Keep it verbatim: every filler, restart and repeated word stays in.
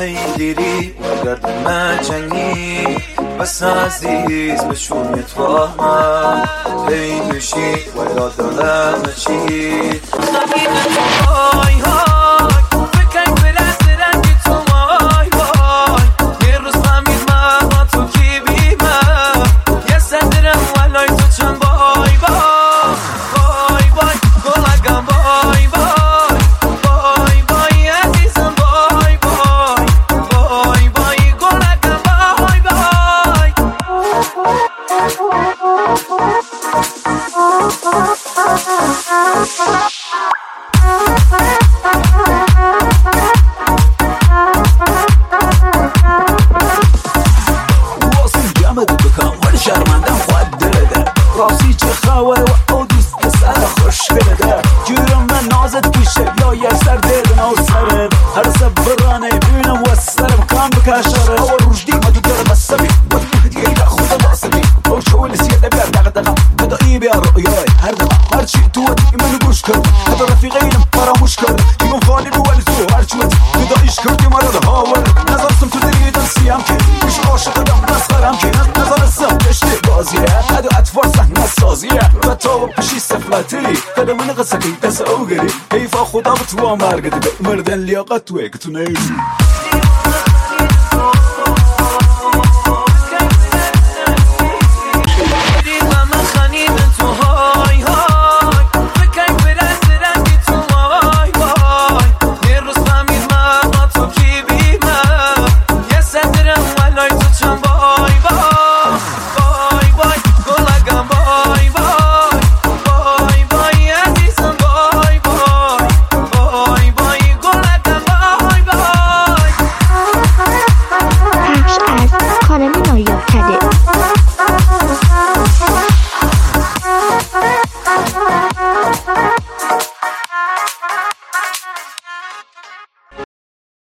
هیگیری و گرد مجنگی بس عزیز بشونی تو من پیدشی و یاد دارم چی های های بکن برس رنگی تو وای وای یه روز فهمید من با تو کی بیمم یه صدرم ولای تو چند بای بای بای بای گلگم بای بای بای بای عزیزم بای بای بای بای گلگم بای بای واصل جامد بکم ولی شرمندم خود دلده راستی چه خبره و او دوست پسر خوش دلده جورم من نازت پیشه یا یه سر دل نو سره هر سبرانه بینم و سرم کام بکشاره او روش دیگه تو در بسمی و دیگه ایده خود باسمی او شویل سیده بیار دقه دقه کدا ای بیار رؤیای هر دقه هرچی تو دیگه منو گوش کرد کدا رفیقینم فراموش کرد دیگم خالی بو ولی تو هرچی وقت کدا ایش کردی مرا ده هاور نظرستم تو دیدن سیام که ایش عاشقم مسخرم که نظرستم دشتی بازیه هدو اطفال صحنه سازیه و تو بشی سفلتی کدا من قصه که دست او گری حیفا خدا به تو مرگ دیگه مردن لیاقت توی که تو نیزی